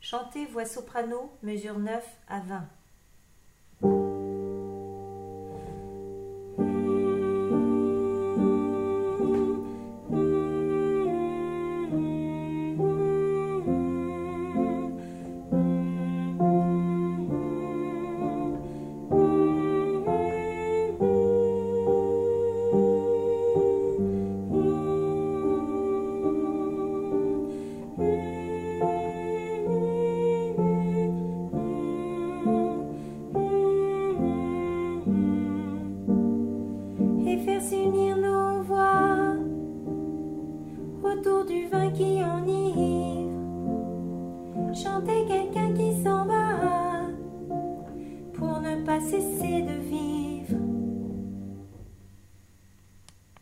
Chanter voix soprano, mesure 9 à 20. Et faire s'unir nos voix autour du vin qui enivre. Chanter quelqu'un qui s'en va pour ne pas cesser de